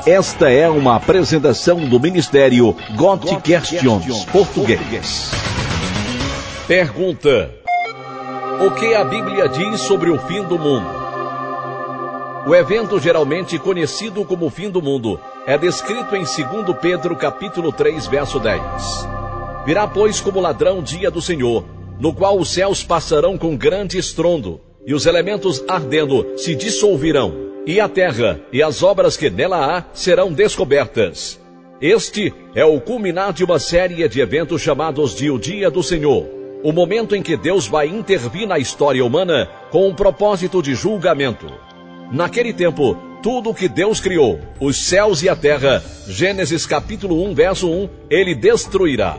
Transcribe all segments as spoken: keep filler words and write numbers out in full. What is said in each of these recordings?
Esta é uma apresentação do Ministério God Questions Português. Pergunta: o que a Bíblia diz sobre o fim do mundo? O evento geralmente conhecido como fim do mundo é descrito em segundo Pedro capítulo três, verso dez. Virá, pois, como ladrão dia do Senhor, no qual os céus passarão com grande estrondo, e os elementos ardendo se dissolverão, e a terra e as obras que nela há serão descobertas. Este é o culminar de uma série de eventos chamados de o Dia do Senhor, o momento em que Deus vai intervir na história humana com um propósito de julgamento. Naquele tempo, tudo o que Deus criou, os céus e a terra, Gênesis capítulo um, verso um, ele destruirá.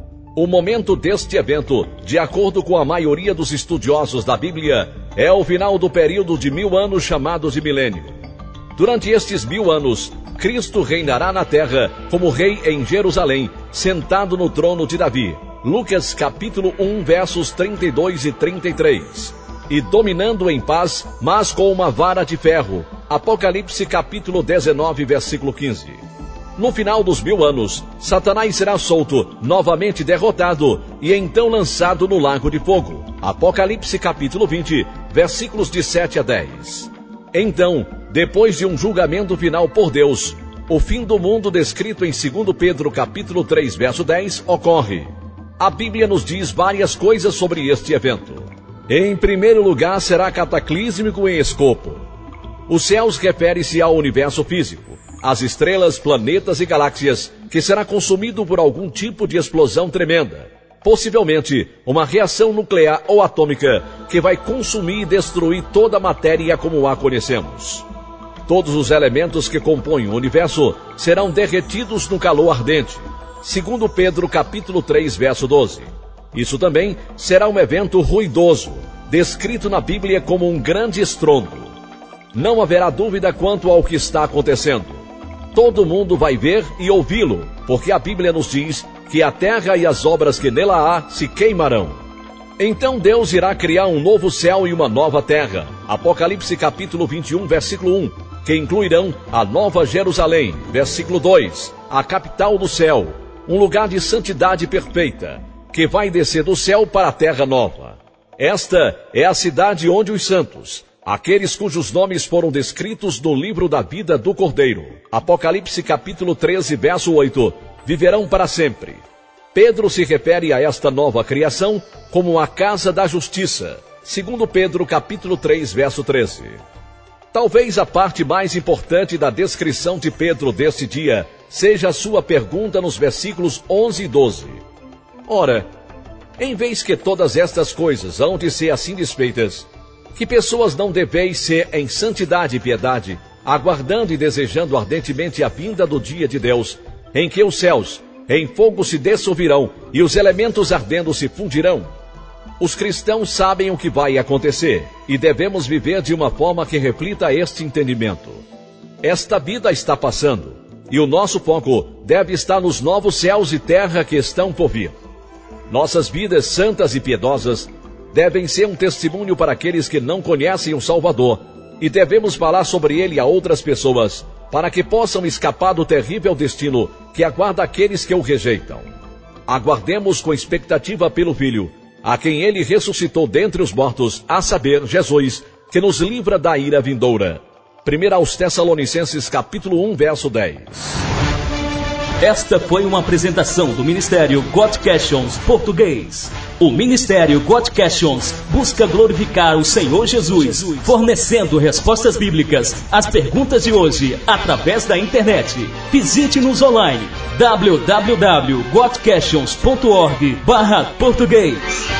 O momento deste evento, de acordo com a maioria dos estudiosos da Bíblia, é o final do período de mil anos chamados de milênio. Durante estes mil anos, Cristo reinará na terra como rei em Jerusalém, sentado no trono de Davi. Lucas capítulo um, versos trinta e dois e trinta e três. E dominando em paz, mas com uma vara de ferro. Apocalipse capítulo dezenove, versículo quinze. No final dos mil anos, Satanás será solto, novamente derrotado, e então lançado no lago de fogo. Apocalipse capítulo vinte, versículos de sete a dez. Então, depois de um julgamento final por Deus, o fim do mundo descrito em segundo Pedro capítulo três, verso dez, ocorre. A Bíblia nos diz várias coisas sobre este evento. Em primeiro lugar, será cataclísmico em escopo. Os céus refere-se ao universo físico, as estrelas, planetas e galáxias, que será consumido por algum tipo de explosão tremenda, possivelmente uma reação nuclear ou atômica que vai consumir e destruir toda a matéria como a conhecemos. Todos os elementos que compõem o universo serão derretidos no calor ardente, segundo Pedro capítulo três, verso doze. Isso também será um evento ruidoso, descrito na Bíblia como um grande estrondo. Não haverá dúvida quanto ao que está acontecendo. Todo mundo vai ver e ouvi-lo, porque a Bíblia nos diz que a terra e as obras que nela há se queimarão. Então Deus irá criar um novo céu e uma nova terra. Apocalipse capítulo vinte e um, versículo um, que incluirão a nova Jerusalém, versículo dois, a capital do céu, um lugar de santidade perfeita, que vai descer do céu para a terra nova. Esta é a cidade onde os santos, aqueles cujos nomes foram descritos no livro da vida do Cordeiro, Apocalipse capítulo treze, verso oito, viverão para sempre. Pedro se refere a esta nova criação como a casa da justiça, segundo Pedro capítulo três, verso treze. Talvez a parte mais importante da descrição de Pedro deste dia seja a sua pergunta nos versículos onze e doze. Ora, em vez que todas estas coisas hão de ser assim desfeitas, que pessoas não deveis ser em santidade e piedade, aguardando e desejando ardentemente a vinda do dia de Deus, em que os céus em fogo se dissolverão e os elementos ardendo se fundirão? Os cristãos sabem o que vai acontecer e devemos viver de uma forma que reflita este entendimento. Esta vida está passando e o nosso foco deve estar nos novos céus e terra que estão por vir. Nossas vidas santas e piedosas devem ser um testemunho para aqueles que não conhecem o Salvador, e devemos falar sobre ele a outras pessoas, para que possam escapar do terrível destino que aguarda aqueles que o rejeitam. Aguardemos com expectativa pelo Filho, a quem ele ressuscitou dentre os mortos, a saber, Jesus, que nos livra da ira vindoura. primeira aos Tessalonicenses capítulo um, verso dez. Esta foi uma apresentação do Ministério God Questions Português. O Ministério God Questions busca glorificar o Senhor Jesus, fornecendo respostas bíblicas às perguntas de hoje através da internet. Visite-nos online w w w ponto god questions ponto org barra português.